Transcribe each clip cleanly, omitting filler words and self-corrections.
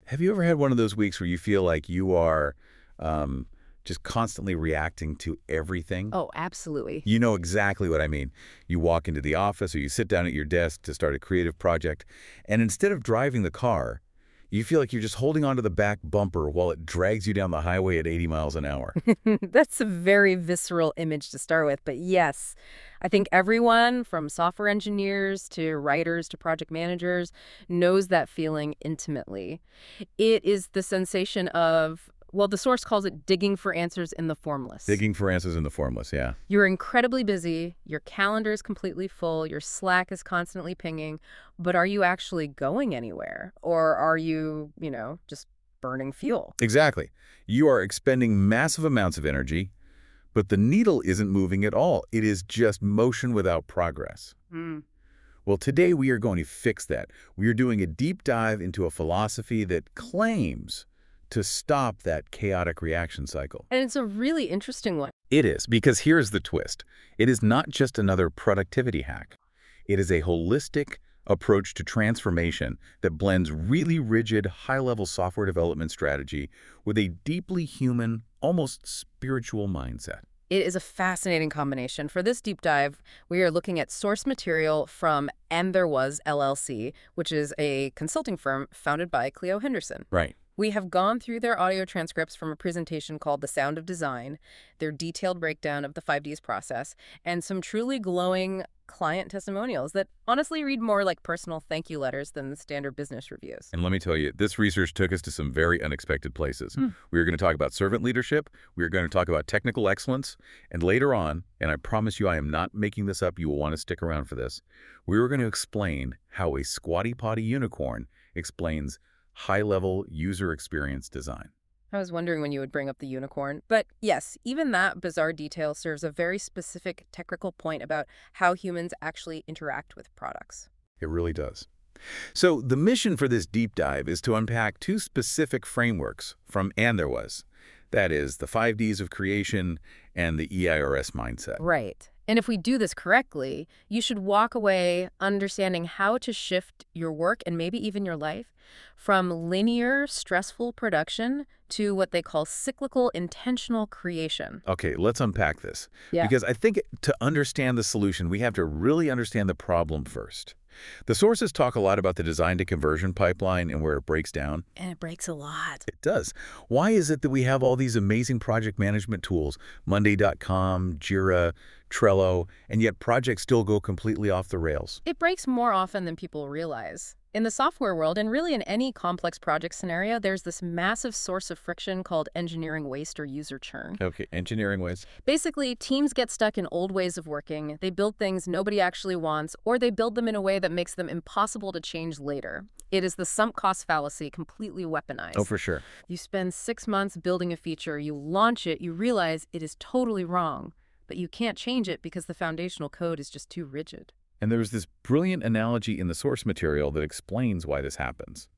Have you ever had one of those weeks where you feel like you are um, just constantly reacting to everything? Oh, absolutely. You know exactly what I mean. You walk into the office or you sit down at your desk to start a creative project, and instead of driving the car, you feel like you're just holding onto the back bumper while it drags you down the highway at 80 miles an hour. That's a very visceral image to start with, but yes, I think everyone from software engineers to writers to project managers knows that feeling intimately. It is the sensation of, well, the source calls it digging for answers in the formless. Digging for answers in the formless, yeah. You're incredibly busy, your calendar is completely full, your Slack is constantly pinging, but are you actually going anywhere? Or are you, just burning fuel? Exactly. You are expending massive amounts of energy, but the needle isn't moving at all. It is just motion without progress. Hmm. Well, today we are going to fix that. We are doing a deep dive into a philosophy that claims to stop that chaotic reaction cycle. And it's a really interesting one. It is, because here's the twist. It is not just another productivity hack. It is a holistic approach to transformation that blends really rigid, high-level software development strategy with a deeply human, almost spiritual mindset. It is a fascinating combination. For this deep dive, we are looking at source material from And There Was LLC, which is a consulting firm founded by Cleo Henderson. Right. We have gone through their audio transcripts from a presentation called The Sound of Design, their detailed breakdown of the 5Ds process, and some truly glowing client testimonials that honestly read more like personal thank you letters than the standard business reviews. And let me tell you, this research took us to some very unexpected places. We are going to talk about servant leadership, we are going to talk about technical excellence, and later on, and I promise you I am not making this up, you will want to stick around for this, we are going to explain how a squatty potty unicorn explains high-level user experience design. I was wondering when you would bring up the unicorn. But yes, even that bizarre detail serves a very specific technical point about how humans actually interact with products. It really does. So the mission for this deep dive is to unpack two specific frameworks from And There Was. That is, the 5Ds of creation and the EIRS mindset. Right. And if we do this correctly, you should walk away understanding how to shift your work and maybe even your life from linear, stressful production to what they call cyclical, intentional creation. Okay, let's unpack this. Yeah. Because I think to understand the solution, we have to really understand the problem first. The sources talk a lot about the design to conversion pipeline and where it breaks down. And it breaks a lot. It does. Why is it that we have all these amazing project management tools, Monday.com, Jira, Trello, and yet projects still go completely off the rails? It breaks more often than people realize. In the software world, and really in any complex project scenario, there's this massive source of friction called engineering waste or user churn. Okay, engineering ways. Basically, teams get stuck in old ways of working, they build things nobody actually wants, or they build them in a way that makes them impossible to change later. It is the sunk cost fallacy completely weaponized. Oh, for sure. You spend 6 months building a feature, you launch it, you realize it is totally wrong, but you can't change it because the foundational code is just too rigid. And there's this brilliant analogy in the source material that explains why this happens.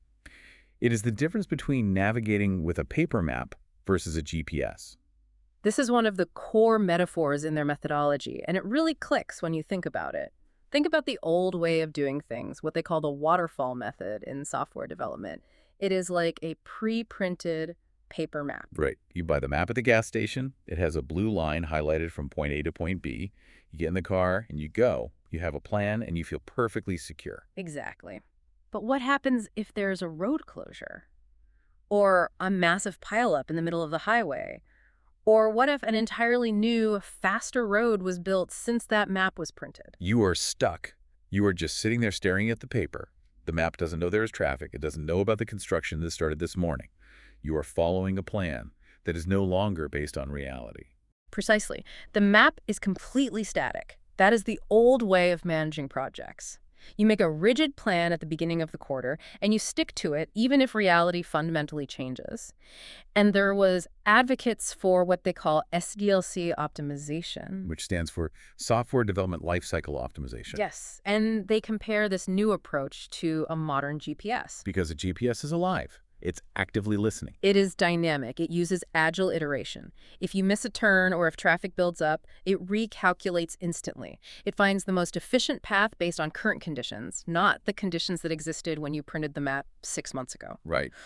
It is the difference between navigating with a paper map versus a GPS. This is one of the core metaphors in their methodology, and it really clicks when you think about it. Think about the old way of doing things, what they call the waterfall method in software development. It is like a pre-printed paper map. Right. You buy the map at the gas station. It has a blue line highlighted from point A to point B. You get in the car and you go. You have a plan and you feel perfectly secure. Exactly. But what happens if there's a road closure? Or a massive pileup in the middle of the highway? Or what if an entirely new, faster road was built since that map was printed? You are stuck. You are just sitting there staring at the paper. The map doesn't know there is traffic. It doesn't know about the construction that started this morning. You are following a plan that is no longer based on reality. Precisely. The map is completely static. That is the old way of managing projects. You make a rigid plan at the beginning of the quarter, and you stick to it even if reality fundamentally changes. And there was advocates for what they call SDLC optimization. Which stands for Software Development Lifecycle Optimization. Yes, and they compare this new approach to a modern GPS. Because a GPS is alive. It's actively listening. It is dynamic. It uses agile iteration. If you miss a turn or if traffic builds up, it recalculates instantly. It finds the most efficient path based on current conditions, not the conditions that existed when you printed the map 6 months ago. Right.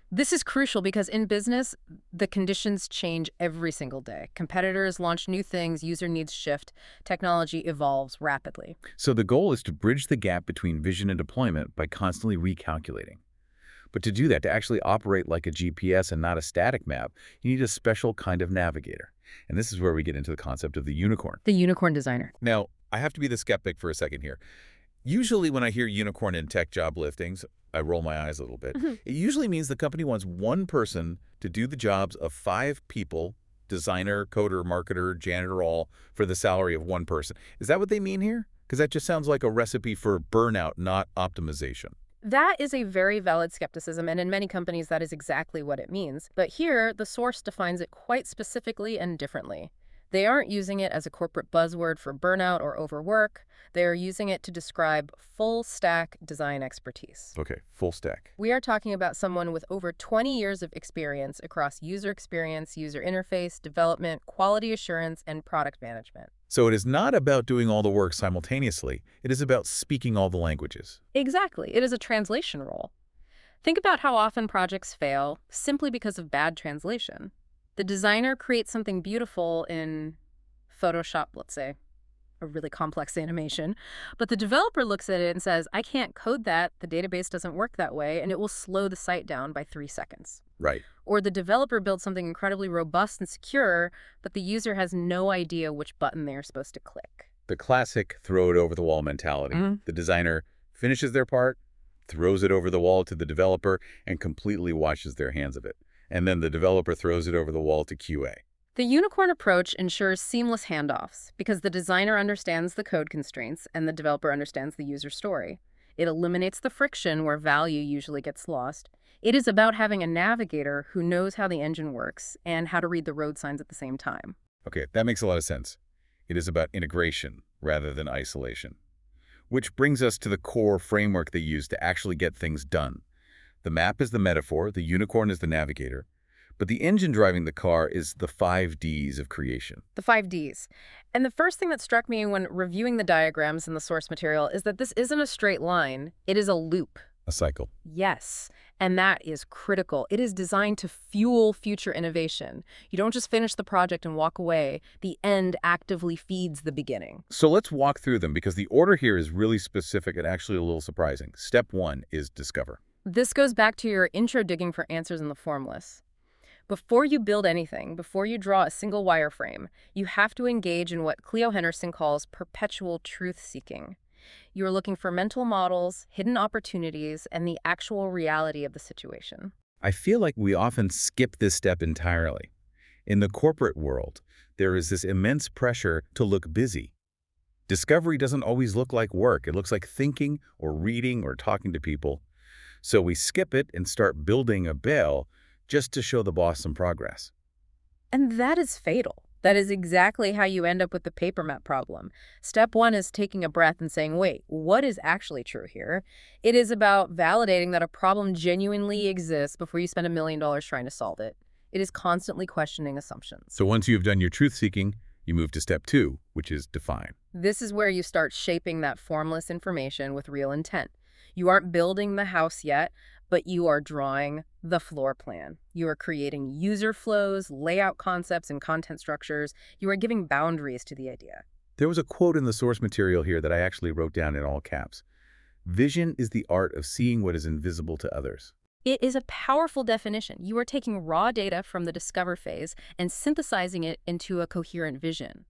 This is crucial because in business, the conditions change every single day. Competitors launch new things, user needs shift, technology evolves rapidly. So the goal is to bridge the gap between vision and deployment by constantly recalculating. But to do that, to actually operate like a GPS and not a static map, you need a special kind of navigator. And this is where we get into the concept of the unicorn. The unicorn designer. Now, I have to be the skeptic for a second here. Usually when I hear unicorn in tech job listings, I roll my eyes a little bit. It usually means the company wants one person to do the jobs of 5 people, designer, coder, marketer, janitor, all, for the salary of one person. Is that what they mean here? Because that just sounds like a recipe for burnout, not optimization. That is a very valid skepticism, and in many companies that is exactly what it means. But here, the source defines it quite specifically and differently. They aren't using it as a corporate buzzword for burnout or overwork. They are using it to describe full-stack design expertise. Okay, full stack. We are talking about someone with over 20 years of experience across user experience, user interface, development, quality assurance, and product management. So it is not about doing all the work simultaneously. It is about speaking all the languages. Exactly. It is a translation role. Think about how often projects fail simply because of bad translation. The designer creates something beautiful in Photoshop, let's say, a really complex animation, but the developer looks at it and says, I can't code that, the database doesn't work that way, and it will slow the site down by 3 seconds. Right. Or the developer builds something incredibly robust and secure, but the user has no idea which button they are supposed to click. The classic throw-it-over-the-wall mentality. The designer finishes their part, throws it over the wall to the developer, and completely washes their hands of it. And then the developer throws it over the wall to QA. The unicorn approach ensures seamless handoffs because the designer understands the code constraints and the developer understands the user story. It eliminates the friction where value usually gets lost. It is about having a navigator who knows how the engine works and how to read the road signs at the same time. Okay, that makes a lot of sense. It is about integration rather than isolation. Which brings us to the core framework they use to actually get things done. The map is the metaphor, the unicorn is the navigator, but the engine driving the car is the 5 Ds of creation. The 5 Ds. And the first thing that struck me when reviewing the diagrams in the source material is that this isn't a straight line, it is a loop. A cycle. Yes, and that is critical. It is designed to fuel future innovation. You don't just finish the project and walk away. The end actively feeds the beginning. So let's walk through them because the order here is really specific and actually a little surprising. Step 1 is discover. This goes back to your intro digging for answers in the formless. Before you build anything, before you draw a single wireframe, you have to engage in what Cleo Henderson calls perpetual truth-seeking. You are looking for mental models, hidden opportunities, and the actual reality of the situation. I feel like we often skip this step entirely. In the corporate world, there is this immense pressure to look busy. Discovery doesn't always look like work. It looks like thinking or reading or talking to people. So we skip it and start building a bell just to show the boss some progress. And that is fatal. That is exactly how you end up with the paper map problem. Step 1 is taking a breath and saying, wait, what is actually true here? It is about validating that a problem genuinely exists before you spend $1 million trying to solve it. It is constantly questioning assumptions. So once you've done your truth-seeking, you move to step 2, which is define. This is where you start shaping that formless information with real intent. You aren't building the house yet, but you are drawing the floor plan. You are creating user flows, layout concepts, and content structures. You are giving boundaries to the idea. There was a quote in the source material here that I actually wrote down in all caps. Vision is the art of seeing what is invisible to others. It is a powerful definition. You are taking raw data from the discover phase and synthesizing it into a coherent vision.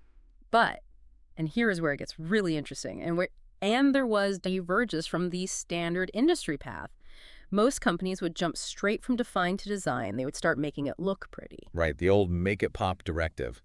But, and here is where it gets really interesting, and there was divergence from the standard industry path. Most companies would jump straight from define to design. They would start making it look pretty. Right, the old make it pop directive.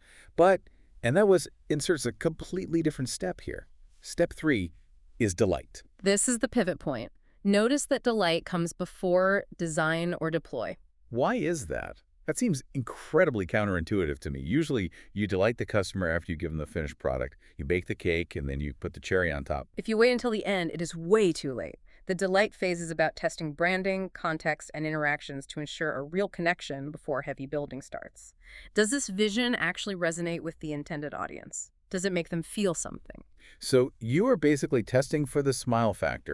And that inserts a completely different step here. Step 3 is delight. This is the pivot point. Notice that delight comes before design or deploy. Why is that? That seems incredibly counterintuitive to me. Usually, you delight the customer after you give them the finished product. You bake the cake, and then you put the cherry on top. If you wait until the end, it is way too late. The delight phase is about testing branding, context, and interactions to ensure a real connection before heavy building starts. Does this vision actually resonate with the intended audience? Does it make them feel something? So you are basically testing for the smile factor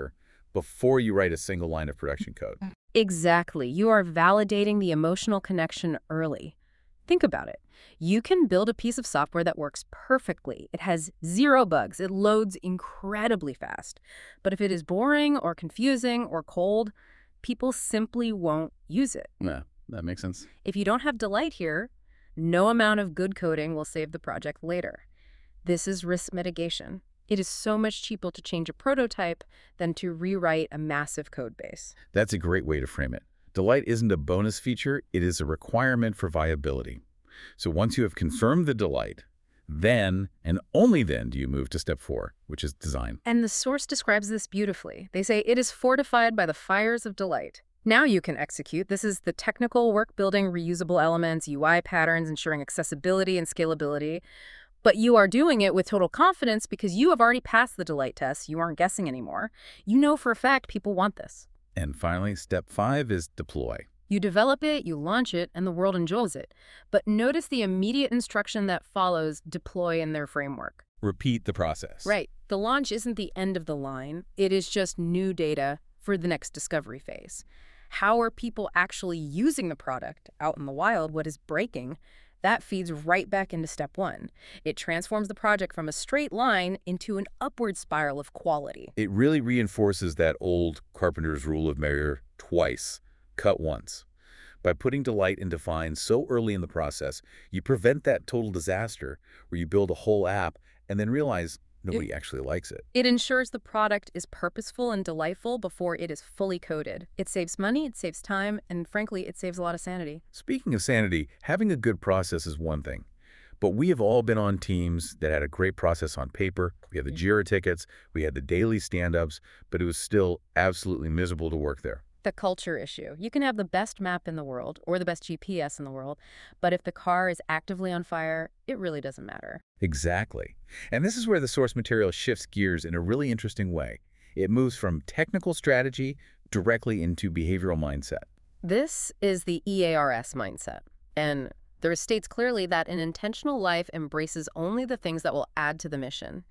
before you write a single line of production code. Exactly. You are validating the emotional connection early. Think about it. You can build a piece of software that works perfectly. It has zero bugs. It loads incredibly fast. But if it is boring or confusing or cold, people simply won't use it. Yeah, that makes sense. If you don't have delight here, no amount of good coding will save the project later. This is risk mitigation. It is so much cheaper to change a prototype than to rewrite a massive code base. That's a great way to frame it. Delight isn't a bonus feature, it is a requirement for viability. So once you have confirmed the delight, then and only then do you move to step 4, which is design. And the source describes this beautifully. They say it is fortified by the fires of delight. Now you can execute. This is the technical work building reusable elements, UI patterns, ensuring accessibility and scalability. But you are doing it with total confidence because you have already passed the delight test. You aren't guessing anymore. You know for a fact people want this. And finally, step 5 is deploy. You develop it, you launch it, and the world enjoys it. But notice the immediate instruction that follows deploy in their framework. Repeat the process. Right. The launch isn't the end of the line. It is just new data for the next discovery phase. How are people actually using the product out in the wild? What is breaking? That feeds right back into step 1. It transforms the project from a straight line into an upward spiral of quality. It really reinforces that old carpenter's rule of measure twice, cut once. By putting delight and define so early in the process, you prevent that total disaster where you build a whole app and then realize nobody actually likes it. It ensures the product is purposeful and delightful before it is fully coded. It saves money, it saves time, and frankly, it saves a lot of sanity. Speaking of sanity, having a good process is one thing. But we have all been on teams that had a great process on paper. We had the Jira tickets, we had the daily stand-ups, but it was still absolutely miserable to work there. The culture issue. You can have the best map in the world or the best GPS in the world, but if the car is actively on fire, it really doesn't matter. Exactly. And this is where the source material shifts gears in a really interesting way. It moves from technical strategy directly into behavioral mindset. This is the EARS mindset, and there states clearly that an intentional life embraces only the things that will add to the mission.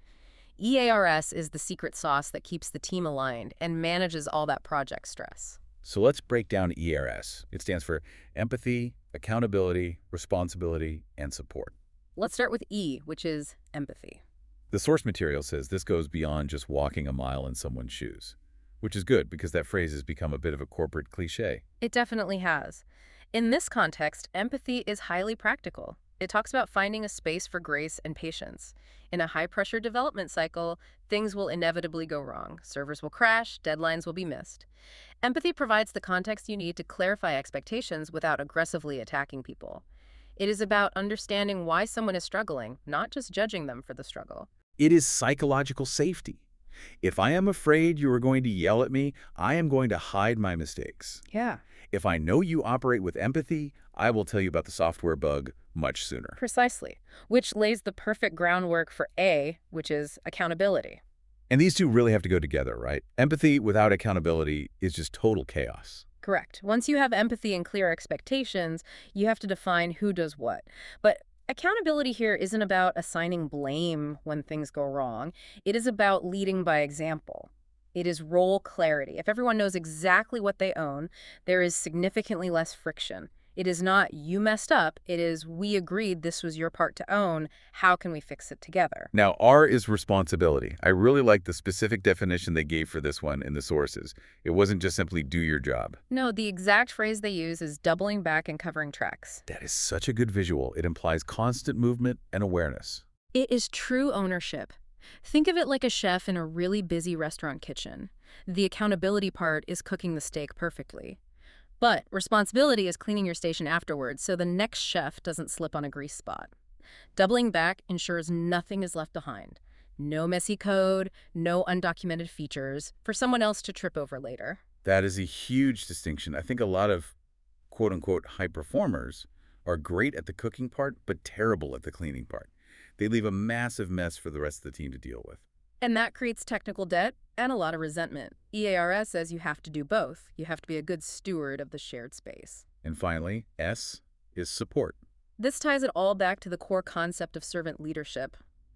EARS is the secret sauce that keeps the team aligned and manages all that project stress. So let's break down EARS. It stands for empathy, accountability, responsibility, and support. Let's start with E, which is empathy. The source material says this goes beyond just walking a mile in someone's shoes, which is good because that phrase has become a bit of a corporate cliche. It definitely has. In this context, empathy is highly practical. It talks about finding a space for grace and patience. In a high-pressure development cycle, things will inevitably go wrong. Servers will crash, deadlines will be missed. Empathy provides the context you need to clarify expectations without aggressively attacking people. It is about understanding why someone is struggling, not just judging them for the struggle. It is psychological safety. If I am afraid you are going to yell at me, I am going to hide my mistakes. Yeah. If I know you operate with empathy, I will tell you about the software bug much sooner. Precisely, which lays the perfect groundwork for A, which is accountability. And these two really have to go together, right? Empathy without accountability is just total chaos. Correct. Once you have empathy and clear expectations, you have to define who does what. But accountability here isn't about assigning blame when things go wrong. It is about leading by example. It is role clarity. If everyone knows exactly what they own, there is significantly less friction. It is not, you messed up. It is, we agreed this was your part to own. How can we fix it together? Now, R is responsibility. I really like the specific definition they gave for this one in the sources. It wasn't just simply do your job. No, the exact phrase they use is doubling back and covering tracks. That is such a good visual. It implies constant movement and awareness. It is true ownership. Think of it like a chef in a really busy restaurant kitchen. The accountability part is cooking the steak perfectly. But responsibility is cleaning your station afterwards so the next chef doesn't slip on a grease spot. Doubling back ensures nothing is left behind. No messy code, no undocumented features for someone else to trip over later. That is a huge distinction. I think a lot of quote-unquote high performers are great at the cooking part, but terrible at the cleaning part. They leave a massive mess for the rest of the team to deal with. And that creates technical debt and a lot of resentment. EARS says you have to do both. You have to be a good steward of the shared space. And finally, S is support. This ties it all back to the core concept of servant leadership.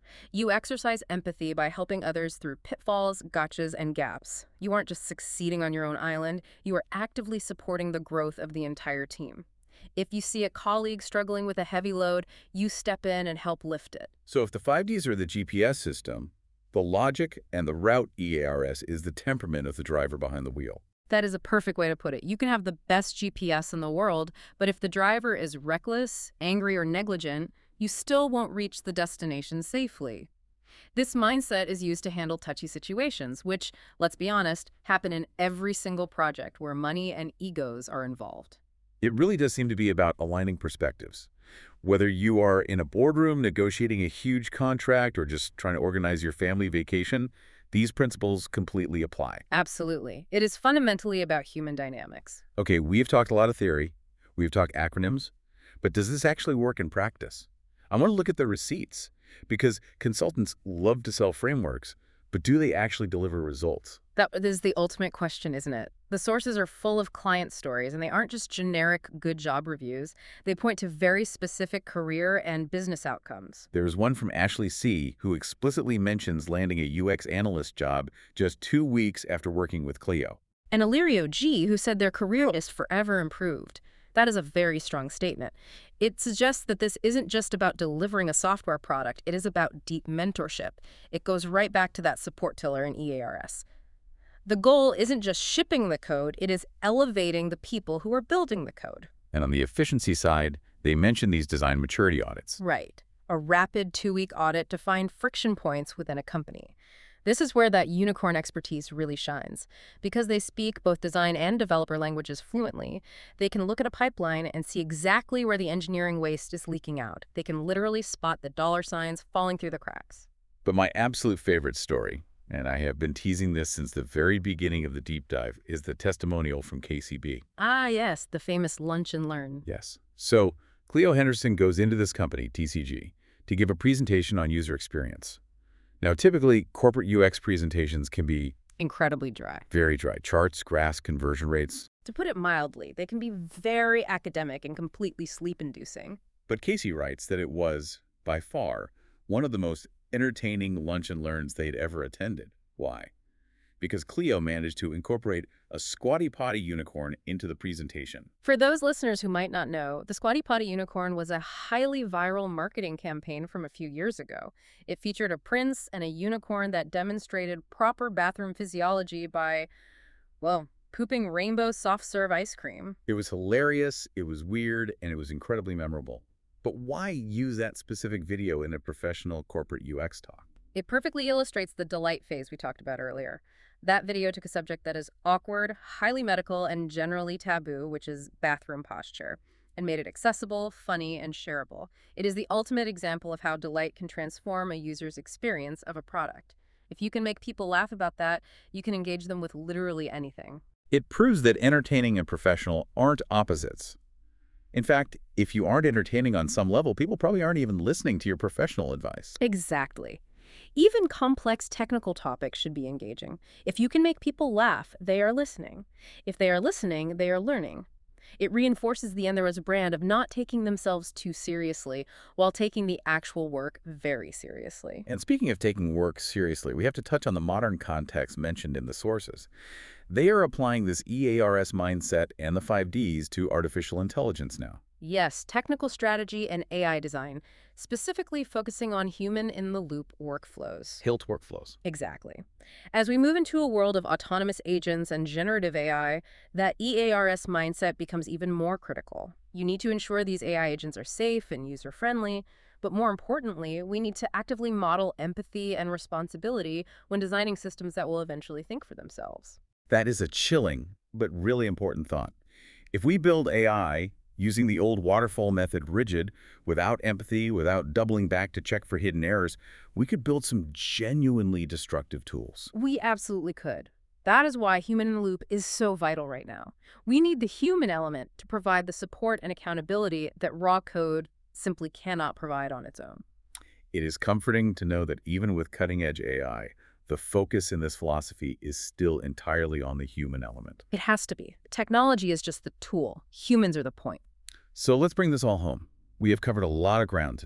You exercise empathy by helping others through pitfalls, gotchas, and gaps. You aren't just succeeding on your own island, you are actively supporting the growth of the entire team. If you see a colleague struggling with a heavy load, you step in and help lift it. So if the 5Ds are the GPS system, the logic and the route EARS is the temperament of the driver behind the wheel. That is a perfect way to put it. You can have the best GPS in the world, but if the driver is reckless, angry, or negligent, you still won't reach the destination safely. This mindset is used to handle touchy situations, which, let's be honest, happen in every single project where money and egos are involved. It really does seem to be about aligning perspectives. Whether you are in a boardroom negotiating a huge contract or just trying to organize your family vacation, these principles completely apply. Absolutely. It is fundamentally about human dynamics. Okay, we've talked a lot of theory, we've talked acronyms, but does this actually work in practice? I want to look at the receipts, because consultants love to sell frameworks, but do they actually deliver results? That is the ultimate question, isn't it? The sources are full of client stories, and they aren't just generic good job reviews. They point to very specific career and business outcomes. There's one from Ashley C., who explicitly mentions landing a UX analyst job just 2 weeks after working with Clio. And Illyrio G., who said their career is forever improved. That is a very strong statement. It suggests that this isn't just about delivering a software product, it is about deep mentorship. It goes right back to that support tiller in EARS. The goal isn't just shipping the code, it is elevating the people who are building the code. And on the efficiency side, they mention these design maturity audits. Right. A rapid 2-week audit to find friction points within a company. This is where that unicorn expertise really shines. Because they speak both design and developer languages fluently, they can look at a pipeline and see exactly where the engineering waste is leaking out. They can literally spot the dollar signs falling through the cracks. But my absolute favorite story, and I have been teasing this since the very beginning of the deep dive, is the testimonial from KCB. Ah, yes, the famous lunch and learn. Yes. So Cleo Henderson goes into this company, TCG, to give a presentation on user experience. Now, typically, corporate UX presentations can be Incredibly dry. very dry. Charts, graphs, conversion rates. To put it mildly, they can be very academic and completely sleep-inducing. But Casey writes that it was, by far, one of the most entertaining lunch and learns they'd ever attended. Why? Because Clio managed to incorporate a Squatty Potty unicorn into the presentation. For those listeners who might not know, the Squatty Potty unicorn was a highly viral marketing campaign from a few years ago. It featured a prince and a unicorn that demonstrated proper bathroom physiology by, well, pooping rainbow soft-serve ice cream. It was hilarious, it was weird, and it was incredibly memorable. But why use that specific video in a professional corporate UX talk? It perfectly illustrates the delight phase we talked about earlier. That video took a subject that is awkward, highly medical, and generally taboo, which is bathroom posture, and made it accessible, funny, and shareable. It is the ultimate example of how delight can transform a user's experience of a product. If you can make people laugh about that, you can engage them with literally anything. It proves that entertaining and professional aren't opposites. In fact, if you aren't entertaining on some level, people probably aren't even listening to your professional advice. Exactly. Even complex technical topics should be engaging. If you can make people laugh, they are listening. If they are listening, they are learning. It reinforces the Entheros brand of not taking themselves too seriously while taking the actual work very seriously. And speaking of taking work seriously, we have to touch on the modern context mentioned in the sources. They are applying this EARS mindset and the 5Ds to artificial intelligence now. Yes, technical strategy and AI design, specifically focusing on human-in-the-loop workflows. HILT workflows. Exactly. As we move into a world of autonomous agents and generative AI, that EARS mindset becomes even more critical. You need to ensure these AI agents are safe and user-friendly, but more importantly, we need to actively model empathy and responsibility when designing systems that will eventually think for themselves. That is a chilling, but really important thought. If we build AI using the old waterfall method rigid, without empathy, without doubling back to check for hidden errors, we could build some genuinely destructive tools. We absolutely could. That is why Human in the Loop is so vital right now. We need the human element to provide the support and accountability that raw code simply cannot provide on its own. It is comforting to know that even with cutting-edge AI, the focus in this philosophy is still entirely on the human element. It has to be. Technology is just the tool. Humans are the point. So let's bring this all home. We have covered a lot of ground today.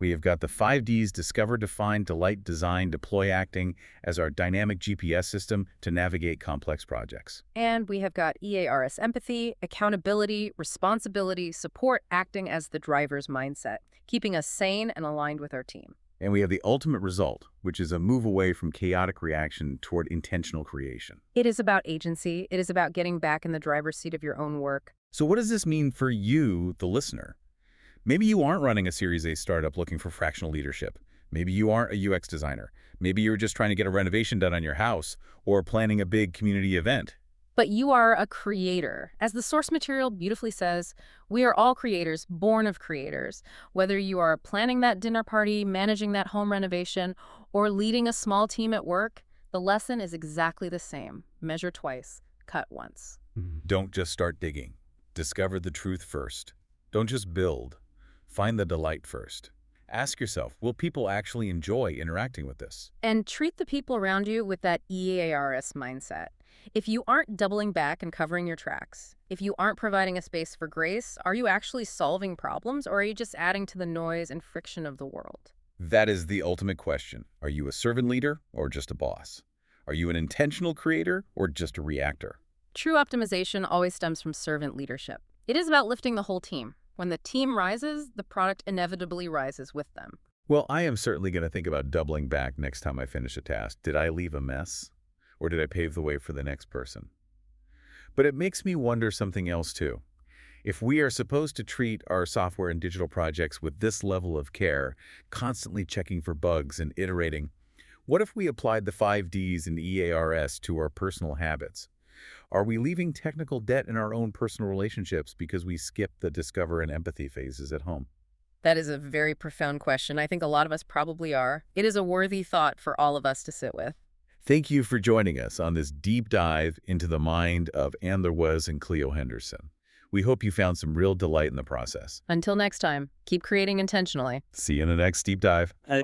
We have got the 5Ds: discover, define, delight, design, deploy, acting as our dynamic GPS system to navigate complex projects. And we have got EARS: empathy, accountability, responsibility, support, acting as the driver's mindset, keeping us sane and aligned with our team. And we have the ultimate result, which is a move away from chaotic reaction toward intentional creation. It is about agency. It is about getting back in the driver's seat of your own work. So what does this mean for you, the listener? Maybe you aren't running a Series A startup looking for fractional leadership. Maybe you aren't a UX designer. Maybe you're just trying to get a renovation done on your house or planning a big community event. But you are a creator. As the source material beautifully says, we are all creators, born of creators. Whether you are planning that dinner party, managing that home renovation, or leading a small team at work, the lesson is exactly the same. Measure twice, cut once. Don't just start digging. Discover the truth first. Don't just build. Find the delight first. Ask yourself, will people actually enjoy interacting with this? And treat the people around you with that EARS mindset. If you aren't doubling back and covering your tracks, if you aren't providing a space for grace, are you actually solving problems, or are you just adding to the noise and friction of the world? That is the ultimate question. Are you a servant leader or just a boss? Are you an intentional creator or just a reactor? True optimization always stems from servant leadership. It is about lifting the whole team. When the team rises, the product inevitably rises with them. Well, I am certainly going to think about doubling back next time I finish a task. Did I leave a mess? Or did I pave the way for the next person? But it makes me wonder something else too. If we are supposed to treat our software and digital projects with this level of care, constantly checking for bugs and iterating, what if we applied the 5Ds and EARS to our personal habits? Are we leaving technical debt in our own personal relationships because we skip the discover and empathy phases at home? That is a very profound question. I think a lot of us probably are. It is a worthy thought for all of us to sit with. Thank you for joining us on this deep dive into the mind of Andler Wes and Cleo Henderson. We hope you found some real delight in the process. Until next time, keep creating intentionally. See you in the next deep dive.